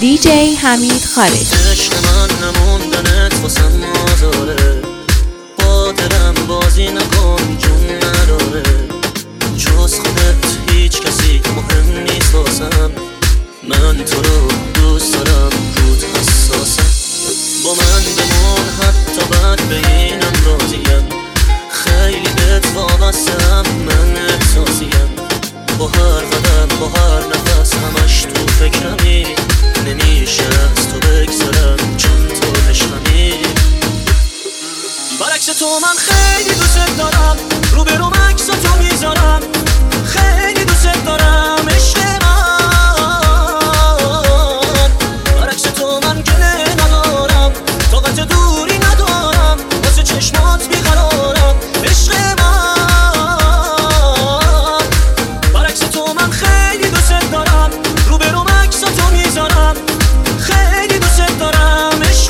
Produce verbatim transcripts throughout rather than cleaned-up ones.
دی جی حمید خالد. عشق من نموندنت واسم آزاره، با دلم بازی نکن جون نداره، جز خودت هیچ کسی مهم نیست واسم، من تو رو دوست دارم رود حساسم، با من بمون حتی بعد به اینم راضیم، خیلی بهت وابستم من احساسیم، با هر قدم با هر نفس همش تو فکرمی، نمیشه از تو بگذارم چون تو عشقمی، برعکس تو من خیلی دوست دارم، رو به رو عکس تو میذارم، خیلی دوست دارم عشق من، برعکس تو من گله ندارم، طاقت دوری ندارم، واسه چشمات بیقرارم عشق من، برعکس تو من خیلی دوست دارم، رو به رو عکس تو میذارم، خیلی دوست دارم عشق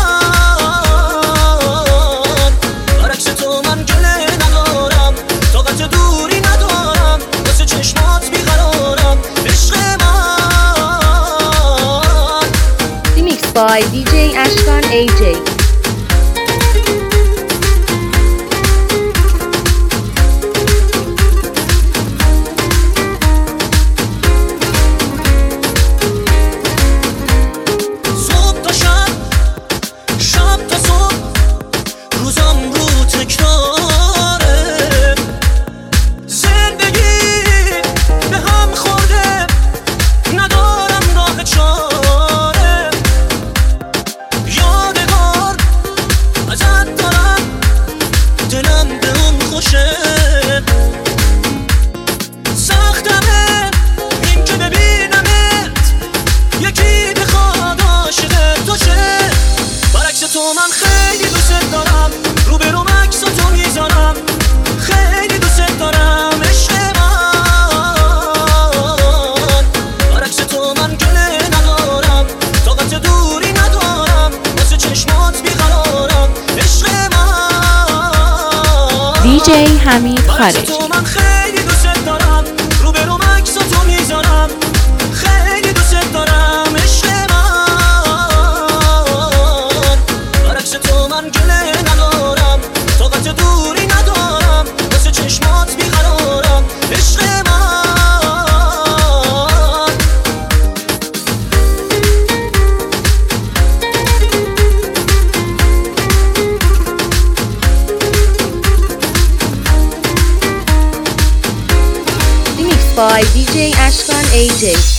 من، برعکس تو من گله ندارم، طاقت دوری ندارم، واسه چشمات بیقرارم عشق من. Remixed by دی جی اشکان ای جی. صبح تا شب، شب تا صبح، روزم رو تکراره، زندگی به هم خورده، ندارم راه چاره، یادگار ازت دارم، دلم به اون خوشه، سختمه این که ببینمت یکی بخواد عاشق تو شه، برعکس تو من خیلی دوست دارم، رو به رو عکس تو میذارم، خیلی دوست دارم عشق من، برعکس تو من گله ندارم، طاقت دوری ندارم، واسه چشمات بیقرارم عشق من، دی جی حمید برعکس خالد. تو من خیلی دوست دارم، رو به رو عکس تو میذارم، خیلی دوست دارم عشق من، برعکس تو من گله ندارم، طاقت دوری ندارم، واسه چشمات بیقرارم عشق من. Remixed by دی جی اشکان ای جی.